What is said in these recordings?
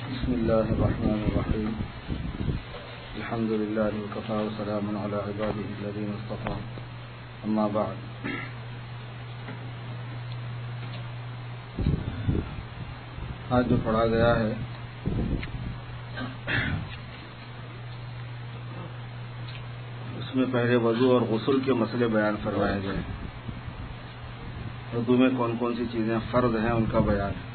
بسم اللہ الرحمن الرحیم الحمد للہ وکفی وسلام علی عبادہ الذین اصطفی اما بعد. آج جو پڑھا گیا ہے اس میں پہلے وضو اور غسل کے مسئلے بیان فرمائے گئے. وضو میں کون کون سی چیزیں فرض ہیں ان کا بیان ہے.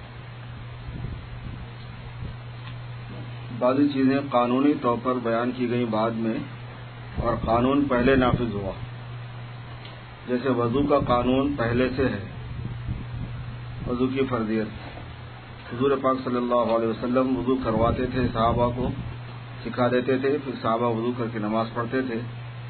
بعضی چیزیں قانونی طور پر بیان کی گئی بعد میں اور قانون پہلے نافذ ہوا. جیسے وضو کا قانون پہلے سے ہے. وضو کی فرضیت حضور پاک صلی اللہ علیہ وسلم وضو کرواتے تھے, صحابہ کو سکھا دیتے تھے, پھر صحابہ وضو کر کے نماز پڑھتے تھے.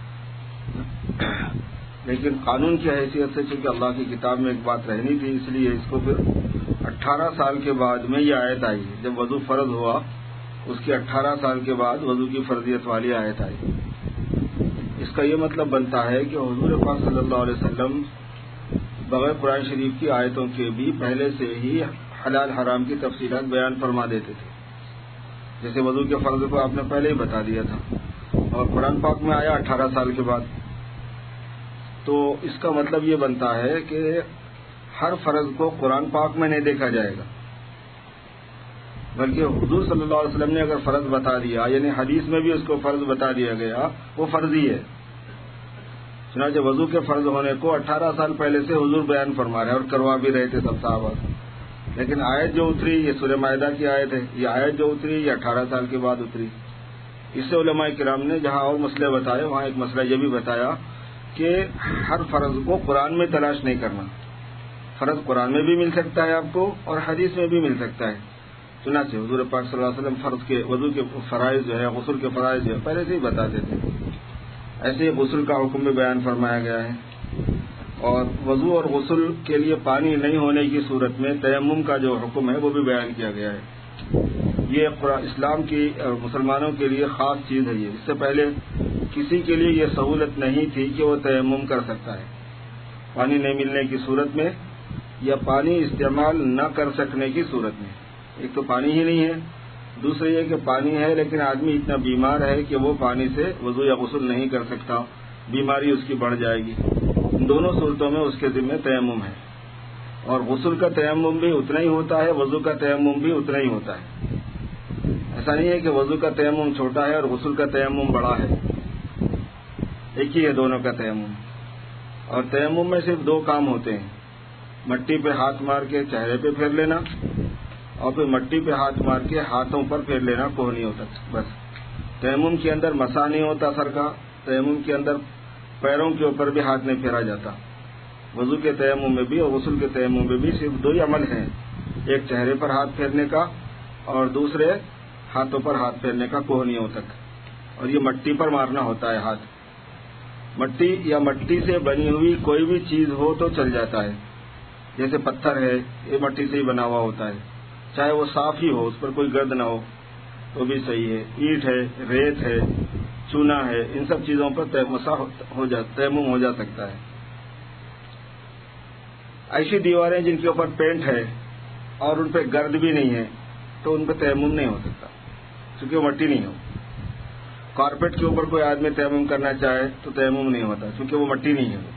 لیکن قانون کی حیثیت سے چونکہ اللہ کی کتاب میں ایک بات رہنی تھی, اس لیے اس کو پھر 18 سال کے بعد میں یہ آیت آئی. جب وضو فرض ہوا اس کے 18 سال کے بعد وضو کی فرضیت والی آیت آئی. اس کا یہ مطلب بنتا ہے کہ حضور پاک صلی اللہ علیہ وسلم بغیر قرآن شریف کی آیتوں کے بھی پہلے سے ہی حلال حرام کی تفصیلات بیان فرما دیتے تھے. جیسے وضو کے فرض کو آپ نے پہلے ہی بتا دیا تھا اور قرآن پاک میں آیا 18 سال کے بعد. تو اس کا مطلب یہ بنتا ہے کہ ہر فرض کو قرآن پاک میں نہیں دیکھا جائے گا, بلکہ حضور صلی اللہ علیہ وسلم نے اگر فرض بتا دیا, یعنی حدیث میں بھی اس کو فرض بتا دیا گیا, وہ فرض ہی ہے. چنانچہ وضو کے فرض ہونے کو 18 سال پہلے سے حضور بیان فرما رہے اور کروا بھی رہے تھے سب صحابہ. لیکن آیت جو اتری یہ سورہ مائدہ کی آیت ہے. یہ آیت جو اتری یہ 18 سال کے بعد اتری. اس سے علماء کرام نے جہاں اور مسئلے بتائے وہاں ایک مسئلہ یہ بھی بتایا کہ ہر فرض کو قرآن میں تلاش نہیں کرنا. فرض قرآن میں بھی مل سکتا ہے آپ کو اور حدیث میں بھی مل سکتا ہے. چنانچہ حضور پاک صلی اللہ علیہ وسلم فرض کے وضو کے فرائض جو ہے, غسل کے فرائض جو ہے پہلے سے ہی بتاتے تھے. ایسے ہی غسل کا حکم بھی بیان فرمایا گیا ہے. اور وضو اور غسل کے لیے پانی نہیں ہونے کی صورت میں تیمم کا جو حکم ہے وہ بھی بیان کیا گیا ہے. یہ اسلام کی اور مسلمانوں کے لیے خاص چیز ہے. اس سے پہلے کسی کے لیے یہ سہولت نہیں تھی کہ وہ تیمم کر سکتا ہے. پانی نہیں ملنے کی صورت میں یا پانی استعمال نہ کر سکنے کی صورت میں. ایک تو پانی ہی نہیں ہے, دوسرے یہ کہ پانی ہے لیکن آدمی اتنا بیمار ہے کہ وہ پانی سے وضو یا غسل نہیں کر سکتا, بیماری اس کی بڑھ جائے گی. ان دونوں صورتوں میں اس کے ذمہ تیمم ہے. اور غسل کا تیمم بھی اتنا ہی ہوتا ہے, وضو کا تیمم بھی اتنا ہی ہوتا ہے. ایسا نہیں ہے کہ وضو کا تیمم چھوٹا ہے اور غسل کا تیمم بڑا ہے. ایک ہی ہے دونوں کا تیمم. اور تیمم میں صرف 2 کام ہوتے ہیں, مٹی پہ ہاتھ مار کے چہرے پہ پھیر لینا اور پھر مٹی پہ ہاتھ مار کے ہاتھوں پر پھیر لینا, کوہنیوں تک. بس تیمم کے اندر مسا نہیں ہوتا سر کا. تیمم کے اندر پیروں کے اوپر بھی ہاتھ نہیں پھیرا جاتا. وضو کے تیمم میں بھی اور غسل کے تیمم میں بھی صرف 2 ہی عمل ہیں, ایک چہرے پر ہاتھ پھیرنے کا اور دوسرے ہاتھوں پر ہاتھ پھیرنے کا کوہنیوں تک. اور یہ مٹی پر مارنا ہوتا ہے ہاتھ. مٹی یا مٹی سے بنی ہوئی کوئی بھی چیز ہو تو چل جاتا ہے. جیسے پتھر ہے یہ مٹی سے ہی بنا ہوا ہوتا ہے, چاہے وہ صاف ہی ہو, اس پر کوئی گرد نہ ہو تو بھی صحیح ہے. اینٹ ہے, ریت ہے, چونا ہے, ان سب چیزوں پر تیمم ہو جا سکتا ہے. ایسی دیواریں جن کے اوپر پینٹ ہے اور ان پہ گرد بھی نہیں ہے تو ان پہ تیمم نہیں ہو سکتا کیونکہ وہ مٹی نہیں ہو. کارپیٹ کے اوپر کوئی آدمی تیمم کرنا چاہے تو تیمم نہیں ہوتا کیونکہ وہ مٹی نہیں ہے.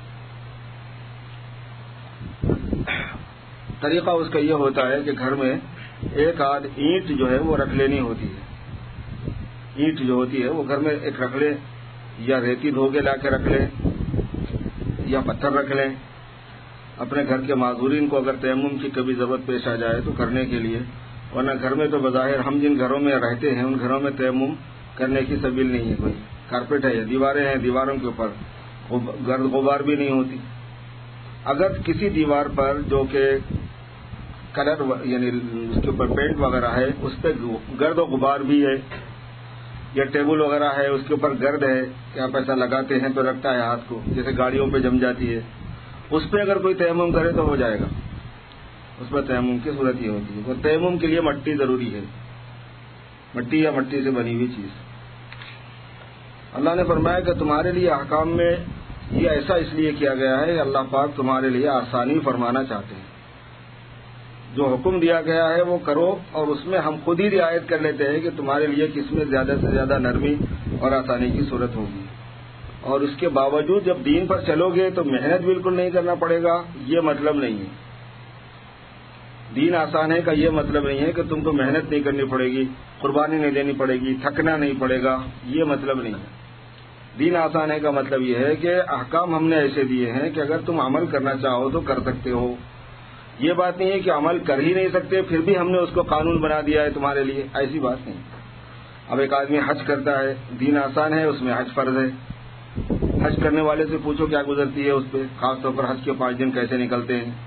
طریقہ اس کا یہ ہوتا ہے کہ گھر میں ایک آدھ اینٹ جو ہے وہ رکھ لینی ہوتی ہے. اینٹ جو ہوتی ہے وہ گھر میں ایک رکھ لیں, یا ریتی دھو کے لا کے رکھ لیں یا پتھر رکھ لیں. اپنے گھر کے معذورین کو اگر تیمم کی کبھی ضرورت پیش آ جائے تو کرنے کے لیے, ورنہ گھر میں تو بظاہر ہم جن گھروں میں رہتے ہیں ان گھروں میں تیمم کرنے کی سبیل نہیں ہے. کوئی کارپیٹ ہے یا دیواریں ہیں, دیواروں کے اوپر گرد غبار بھی نہیں ہوتی. اگر کسی دیوار پر جو کہ کلر یعنی اس کے اوپر پینٹ وغیرہ ہے اس پہ گرد و غبار بھی ہے, یا ٹیبل وغیرہ ہے اس کے اوپر گرد ہے کہ آپ ایسا لگاتے ہیں تو لگتا ہے ہاتھ کو, جیسے گاڑیوں پہ جم جاتی ہے, اس پہ اگر کوئی تیمم کرے تو ہو جائے گا. اس پر تیمم کی صورت یہ ہوتی ہے. اور تیمم کے لیے مٹی ضروری ہے, مٹی یا مٹی سے بنی ہوئی چیز. اللہ نے فرمایا کہ تمہارے لیے احکام میں یہ ایسا اس لیے کیا گیا ہے کہ اللہ پاک تمہارے لیے آسانی فرمانا چاہتے ہیں. جو حکم دیا گیا ہے وہ کرو، اور اس میں ہم خود ہی رعایت کر لیتے ہیں کہ تمہارے لیے کس میں زیادہ سے زیادہ نرمی اور آسانی کی صورت ہوگی، اور اس کے باوجود جب دین پر چلو گے تو محنت بالکل نہیں کرنا پڑے گا، یہ مطلب نہیں ہے۔ دین آسان ہے کا یہ مطلب نہیں ہے کہ تم کو محنت نہیں کرنی پڑے گی، قربانی نہیں دینی پڑے گی، تھکنا نہیں پڑے گا، یہ مطلب نہیں ہے۔ دین آسان ہے کا مطلب یہ ہے کہ احکام ہم نے ایسے دیے ہیں کہ اگر تم عمل کرنا چاہو تو کر سکتے ہو۔ یہ بات نہیں ہے کہ عمل کر ہی نہیں سکتے پھر بھی ہم نے اس کو قانون بنا دیا ہے تمہارے لیے، ایسی بات نہیں۔ اب ایک آدمی حج کرتا ہے، دین آسان ہے، اس میں حج فرض ہے۔ حج کرنے والے سے پوچھو کیا گزرتی ہے اس پہ، خاص طور پر حج کے 5 دن کیسے نکلتے ہیں۔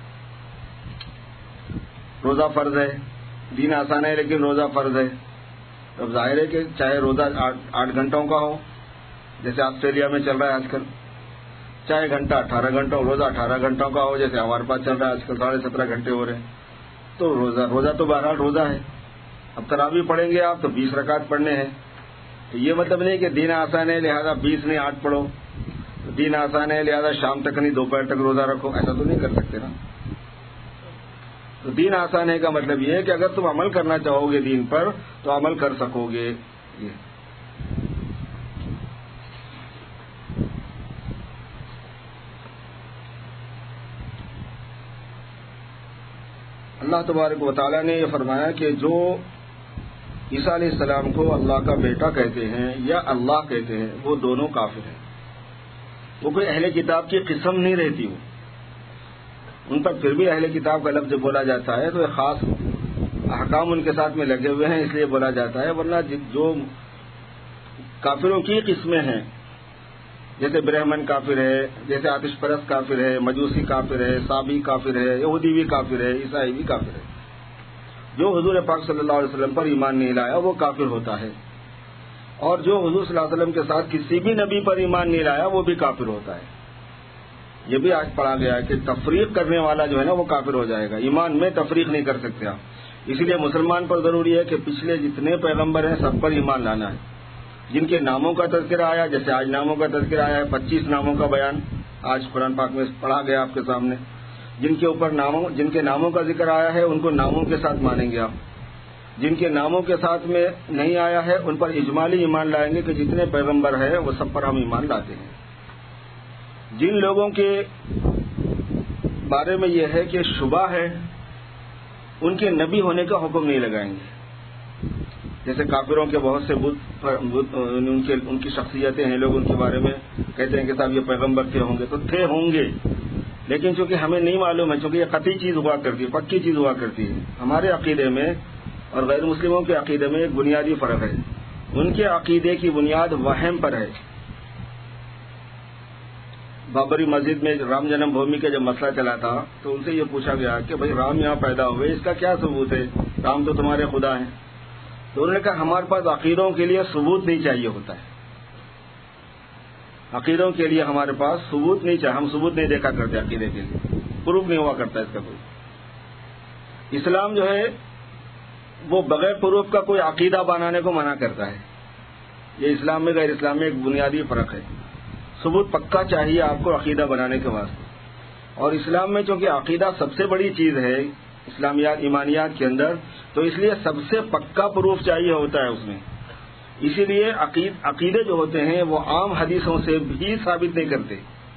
روزہ فرض ہے، دین آسان ہے لیکن روزہ فرض ہے۔ اب ظاہر ہے کہ چاہے روزہ 8 گھنٹوں کا ہو، جیسے آسٹریلیا میں چل رہا ہے آج کل، چاہے گھنٹہ 18 گھنٹوں، روزہ 18 گھنٹوں کا ہو جیسے ہمارے پاس چل رہا ہے آج کل 17.5 گھنٹے ہو رہے ہیں، تو روزہ تو بہرحال روزہ ہے۔ اب تراویح پڑھیں گے آپ تو 20 رکعت پڑھنے ہیں، تو یہ مطلب نہیں کہ دین آسان ہے لہذا 20 نہیں 8 پڑھو، دین آسان ہے لہذا شام تک نہیں دوپہر تک روزہ رکھو، ایسا تو نہیں کر سکتے نا۔ تو دین آسان ہے کا مطلب یہ ہے کہ اگر تم عمل کرنا چاہو گے دین پر تو عمل کر سکو گے۔ اللہ تبارک و تعالیٰ نے یہ فرمایا کہ جو عیسیٰ علیہ السلام کو اللہ کا بیٹا کہتے ہیں یا اللہ کہتے ہیں وہ دونوں کافر ہیں۔ وہ کوئی اہل کتاب کی قسم نہیں رہتی، ان پر پھر بھی اہل کتاب کا لفظ بولا جاتا ہے تو ایک خاص احکام ان کے ساتھ میں لگے ہوئے ہیں اس لیے بولا جاتا ہے، ورنہ جو کافروں کی قسمیں ہیں جیسے برہمن کافر ہے، جیسے آتش پرست کافر ہے، مجوسی کافر ہے، صابی کافر ہے، یہودی بھی کافر ہے، عیسائی بھی کافر ہے۔ جو حضور پاک صلی اللہ علیہ وسلم پر ایمان نہیں لایا وہ کافر ہوتا ہے، اور جو حضور صلی اللہ علیہ وسلم کے ساتھ کسی بھی نبی پر ایمان نہیں لایا وہ بھی کافر ہوتا ہے۔ یہ بھی آج پڑھا گیا ہے کہ تفریق کرنے والا جو ہے نا وہ کافر ہو جائے گا، ایمان میں تفریق نہیں کر سکتے آپ۔ اسی لیے مسلمان پر ضروری ہے کہ پچھلے جتنے پیغمبر ہیں سب پر ایمان لانا ہے، جن کے ناموں کا تذکرہ آیا، جیسے آج ناموں کا تذکرہ آیا ہے، 25 ناموں کا بیان آج قرآن پاک میں پڑھا گیا آپ کے سامنے، جن کے ناموں کا ذکر آیا ہے ان کو ناموں کے ساتھ مانیں گے آپ، جن کے ناموں کے ساتھ میں نہیں آیا ہے ان پر اجمالی ایمان لائیں گے کہ جتنے پیغمبر ہیں وہ سب پر ہم ایمان لاتے ہیں۔ جن لوگوں کے بارے میں یہ ہے کہ شبہ ہے ان کے نبی ہونے کا حکم نہیں لگائیں گے، جیسے کافروں کے بہت سے ان کی شخصیتیں ہیں، لوگ ان کے بارے میں کہتے ہیں کہ صاحب یہ پیغمبر تھے ہوں گے، تو تھے ہوں گے لیکن چونکہ ہمیں نہیں معلوم ہے، چونکہ یہ قطعی چیز ہوا کرتی ہے، پکی چیز ہوا کرتی ہے۔ ہمارے عقیدے میں اور غیر مسلموں کے عقیدے میں ایک بنیادی فرق ہے، ان کے عقیدے کی بنیاد وہم پر ہے۔ بابری مسجد میں رام جنم بھومی کا جب مسئلہ چلا تھا تو ان سے یہ پوچھا گیا کہ بھائی رام یہاں پیدا ہوئے، اس کا کیا ثبوت ہے، رام تو تمہارے خدا ہیں۔ تو انہوں نے کہا ہمارے پاس عقیدوں کے لیے ثبوت نہیں چاہیے ہوتا ہے، عقیدوں کے لیے ہمارے پاس ثبوت نہیں چاہیے، ہم ثبوت نہیں دیکھا کرتے عقیدے کے لیے، پروف نہیں ہوا کرتا اس کا کوئی۔ اسلام جو ہے وہ بغیر پروف کا کوئی عقیدہ بنانے کو منع کرتا ہے، یہ اسلام میں غیر اسلام میں ایک بنیادی فرق ہے۔ ثبوت پکا چاہیے آپ کو عقیدہ بنانے کے واسطے، اور اسلام میں چونکہ عقیدہ سب سے بڑی چیز ہے اسلامیات ایمانیات کے اندر، تو اس لیے سب سے پکا پروف چاہیے ہوتا ہے اس میں۔ اسی لیے عقیدے جو ہوتے ہیں وہ عام حدیثوں سے بھی ثابت نہیں کرتے۔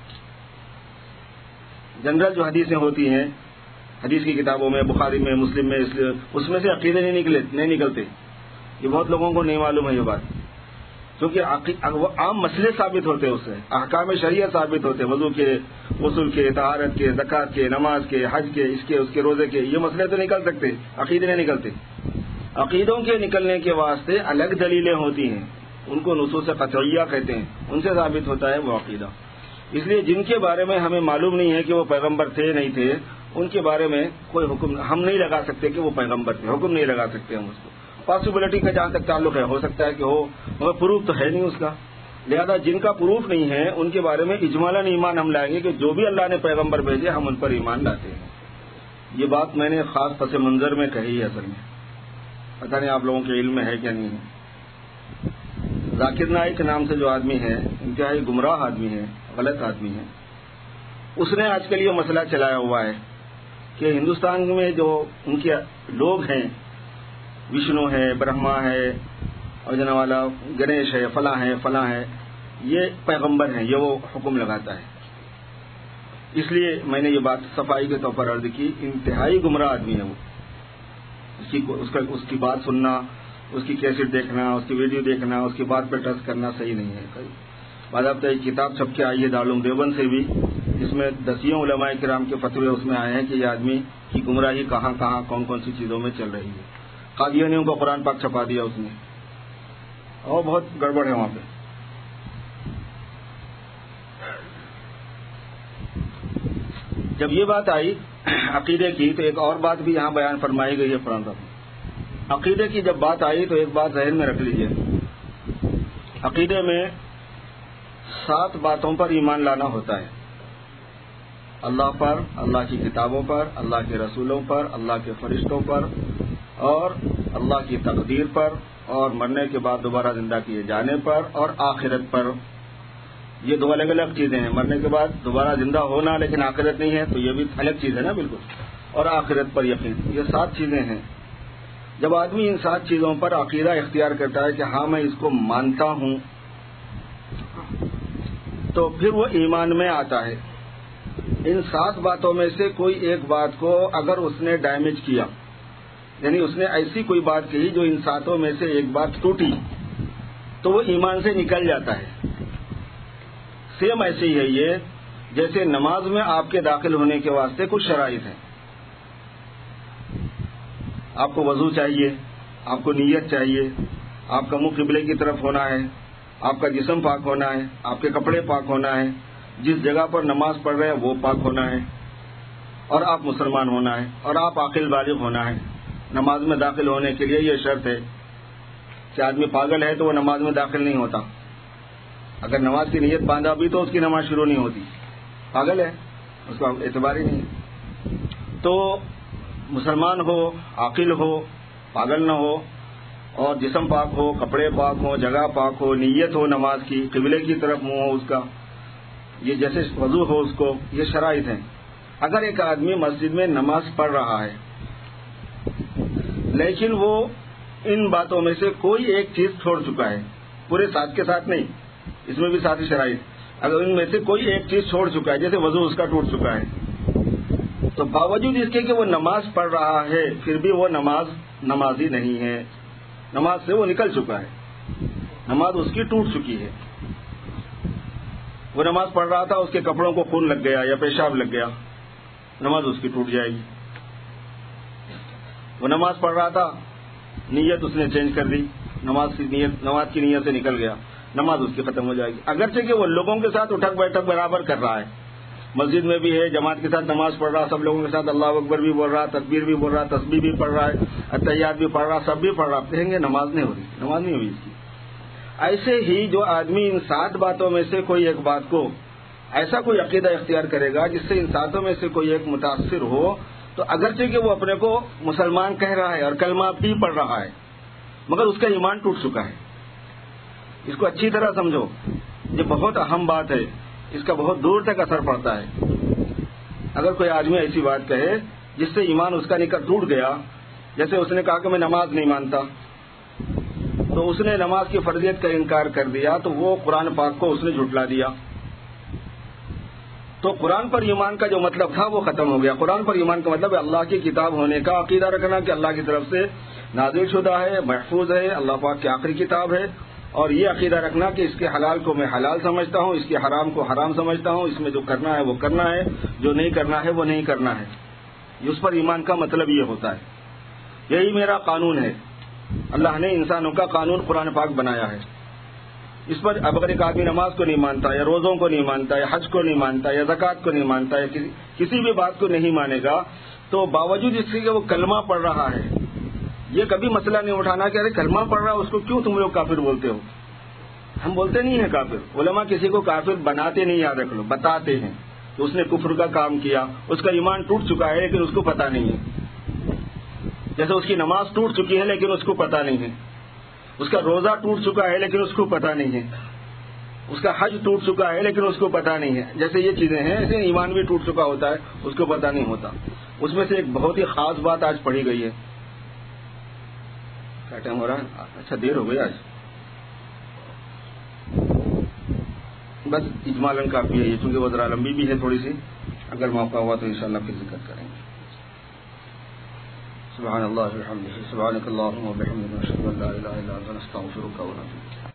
جنرل جو حدیثیں ہوتی ہیں حدیث کی کتابوں میں، بخاری میں، مسلم میں، اس میں سے عقیدے نہیں نکلتے، یہ بہت لوگوں کو نہیں معلوم ہے یہ بات، کیونکہ وہ عام مسئلے ثابت ہوتے ہیں، اس سے احکام شریعت ثابت ہوتے ہیں، وضو کے، غسل کے، طہارت کے، زکوٰۃ کے، نماز کے، حج کے، اس کے روزے کے، یہ مسئلے تو نکل سکتے، عقیدے نہیں نکلتے۔ عقیدوں کے نکلنے کے واسطے الگ دلیلیں ہوتی ہیں، ان کو نصوص قطعیہ کہتے ہیں، ان سے ثابت ہوتا ہے وہ عقیدہ۔ اس لیے جن کے بارے میں ہمیں معلوم نہیں ہے کہ وہ پیغمبر تھے نہیں تھے، ان کے بارے میں کوئی حکم ہم نہیں لگا سکتے کہ وہ پیغمبر تھے، حکم نہیں لگا سکتے ہم اس کو۔ پاسبلٹی کا جہاں تک تعلق ہے ہو سکتا ہے کہ ہو، مگر پروف تو ہے نہیں اس کا، لہذا جن کا پروف نہیں ہے ان کے بارے میں اجمالاً ایمان ہم لائیں گے کہ جو بھی اللہ نے پیغمبر بھیجے ہم ان پر ایمان لاتے ہیں۔ یہ بات میں نے خاص پس منظر میں کہی ہے، اصل میں پتہ نہیں آپ لوگوں کے علم میں ہے کیا نہیں ہے۔ ذاکر نائک نام سے جو آدمی ہے انتہائی گمراہ آدمی ہے، غلط آدمی ہے، اس نے آج کل یہ مسئلہ چلایا ہوا ہے کہ ہندوستان میں جو ان کے لوگ ہیں، وشنو ہے، برہما ہے، اور جنا والا گنیش ہے، فلاں ہے، یہ پیغمبر ہیں، یہ وہ حکم لگاتا ہے. اس لیے میں نے یہ بات صفائی کے طور پر عرض کی، انتہائی گمراہ آدمی ہے وہ. اس کی بات سننا، اس کی کیسٹ دیکھنا، اس کی ویڈیو دیکھنا، اس کی بات پہ ٹچ کرنا صحیح نہیں ہے. باضابطہ ایک کتاب چھپ کے آئی ہے دارالعلوم دیوبند سے بھی، جس میں دسیوں علماء کرام کے فتوے اس میں آئے ہیں کہ یہ آدمی کی گمراہی کہاں کہاں کون سی چیزوں میں چل رہی ہے. قادیانیوں کو قرآن پاک چھپا دیا اس نے، اور بہت گڑبڑ ہے وہاں پہ. جب یہ بات آئی عقیدے کی تو ایک اور بات بھی یہاں بیان فرمائی گئی ہے قرآن پاک. عقیدے کی جب بات آئی تو ایک بات ذہن میں رکھ لیجئے، عقیدے میں 7 باتوں پر ایمان لانا ہوتا ہے. اللہ پر، اللہ کی کتابوں پر، اللہ کے رسولوں پر، اللہ کے فرشتوں پر، اور اللہ کی تقدیر پر، اور مرنے کے بعد دوبارہ زندہ کیے جانے پر، اور آخرت پر. یہ 2 الگ الگ چیزیں ہیں. مرنے کے بعد دوبارہ زندہ ہونا لیکن آخرت نہیں ہے تو یہ بھی الگ چیز ہے نا بالکل. اور آخرت پر یقین، یہ 7 چیزیں ہیں. جب آدمی ان 7 چیزوں پر عقیدہ اختیار کرتا ہے کہ ہاں میں اس کو مانتا ہوں، تو پھر وہ ایمان میں آتا ہے. ان 7 باتوں میں سے کوئی ایک بات کو اگر اس نے ڈیمیج کیا، یعنی اس نے ایسی کوئی بات کہی جو ان 7 میں سے ایک بات ٹوٹی، تو وہ ایمان سے نکل جاتا ہے. سیم ایسے ہی ہے یہ، جیسے نماز میں آپ کے داخل ہونے کے واسطے کچھ شرائط ہیں. آپ کو وضو چاہیے، آپ کو نیت چاہیے، آپ کا منہ قبلے کی طرف ہونا ہے، آپ کا جسم پاک ہونا ہے، آپ کے کپڑے پاک ہونا ہے، جس جگہ پر نماز پڑھ رہے ہیں وہ پاک ہونا ہے، اور آپ مسلمان ہونا ہے، اور آپ عاقل بالغ ہونا ہے. نماز میں داخل ہونے کے لیے یہ شرط ہے کہ آدمی پاگل ہے تو وہ نماز میں داخل نہیں ہوتا. اگر نماز کی نیت باندھا بھی تو اس کی نماز شروع نہیں ہوتی. پاگل ہے، اس کا اعتبار ہی نہیں. تو مسلمان ہو، عاقل ہو، پاگل نہ ہو، اور جسم پاک ہو، کپڑے پاک ہو، جگہ پاک ہو، نیت ہو نماز کی، قبلے کی طرف منہ ہو اس کا، یہ جیسے وضو ہو اس کو، یہ شرائط ہیں. اگر ایک آدمی مسجد میں نماز پڑھ رہا ہے لیکن وہ ان باتوں میں سے کوئی ایک چیز چھوڑ چکا ہے، پورے 7 کے ساتھ نہیں، اس میں بھی 7 شرائط، اگر ان میں سے کوئی ایک چیز چھوڑ چکا ہے، جیسے وضو اس کا ٹوٹ چکا ہے، تو باوجود اس کے کہ وہ نماز پڑھ رہا ہے پھر بھی وہ نمازی نہیں ہے. نماز سے وہ نکل چکا ہے، نماز اس کی ٹوٹ چکی ہے. وہ نماز پڑھ رہا تھا، اس کے کپڑوں کو خون لگ گیا یا پیشاب لگ گیا، نماز اس کی ٹوٹ جائے گی. وہ نماز پڑھ رہا تھا، نیت اس نے چینج کر دی، نماز کی نیت سے نکل گیا، نماز اس کی ختم ہو جائے گی. اگرچہ کہ وہ لوگوں کے ساتھ اٹھک بیٹھک برابر کر رہا ہے، مسجد میں بھی ہے، جماعت کے ساتھ نماز پڑھ رہا، سب لوگوں کے ساتھ اللہ اکبر بھی بول رہا، تکبیر بھی بول رہا، تسبیح بھی پڑھ رہا ہے، اتحیات بھی پڑھ رہا، سب بھی پڑھ رہا، کہیں گے نماز نہیں ہو رہی، نماز نہیں ہوئی اس کی. ایسے ہی جو آدمی ان 7 باتوں میں سے کوئی ایک بات کو ایسا کوئی عقیدہ اختیار کرے گا جس سے ان 7 میں سے کوئی ایک متاثر ہو، تو اگرچہ کہ وہ اپنے کو مسلمان کہہ رہا ہے اور کلمہ بھی پڑھ رہا ہے مگر اس کا ایمان ٹوٹ چکا ہے. اس کو اچھی طرح سمجھو، یہ بہت اہم بات ہے، اس کا بہت دور تک اثر پڑتا ہے. اگر کوئی آدمی ایسی بات کہے جس سے ایمان اس کا ٹوٹ گیا، جیسے اس نے کہا کہ میں نماز نہیں مانتا، تو اس نے نماز کی فرضیت کا انکار کر دیا، تو وہ قرآن پاک کو اس نے جھٹلا دیا. تو قرآن پر ایمان کا جو مطلب تھا وہ ختم ہو گیا. قرآن پر ایمان کا مطلب ہے اللہ کی کتاب ہونے کا عقیدہ رکھنا کہ اللہ کی طرف سے نازل شدہ ہے، محفوظ ہے، اللہ پاک کی آخری کتاب ہے، اور یہ عقیدہ رکھنا کہ اس کے حلال کو میں حلال سمجھتا ہوں، اس کے حرام کو حرام سمجھتا ہوں، اس میں جو کرنا ہے وہ کرنا ہے، جو نہیں کرنا ہے وہ نہیں کرنا ہے. اس پر ایمان کا مطلب یہ ہوتا ہے. یہی میرا قانون ہے. اللہ نے انسانوں کا قانون قرآن پاک بنایا ہے. اس پر اب اگر ایک آدمی نماز کو نہیں مانتا، یا روزوں کو نہیں مانتا، یا حج کو نہیں مانتا، یا زکوٰۃ کو نہیں مانتا، یا کسی بھی بات کو نہیں مانے گا، تو باوجود اس کے کہ وہ کلمہ پڑھ رہا ہے، یہ کبھی مسئلہ نہیں اٹھانا کہ ارے کلمہ پڑھ رہا ہے اس کو کیوں تم لوگ کافر بولتے ہو. ہم بولتے نہیں ہیں کافر. علماء کسی کو کافر بناتے نہیں، یاد رکھ لو، بتاتے ہیں کہ اس نے کفر کا کام کیا، اس کا ایمان ٹوٹ چکا ہے لیکن اس کو پتہ نہیں ہے. جیسے اس کی نماز ٹوٹ چکی ہے لیکن اس کو پتہ نہیں ہے، اس کا روزہ ٹوٹ چکا ہے لیکن اس کو پتہ نہیں ہے. اس کا حج ٹوٹ چکا ہے لیکن اس کو پتا نہیں ہے. جیسے یہ چیزیں ہیں ایسے ایمان بھی ٹوٹ چکا ہوتا ہے, اس کو پتا نہیں ہوتا. اس میں سے ایک بہت ہی خاص بات آج پڑھی گئی ہے. کیا ٹائم ہو رہا ہے؟ اچھا دیر ہو گئی آج. بس اجمالاً کافی ہے یہ, چونکہ وہ ذرا لمبی بھی ہے تھوڑی سی. اگر موقع ہوا تو انشاءاللہ پھر ذکر کریں گے. سبحان اللہ وبحمدہ, سبحانک اللہم وبحمدک, اشہد ان لا الہ الا انت, نستغفرک ونتوب الیک.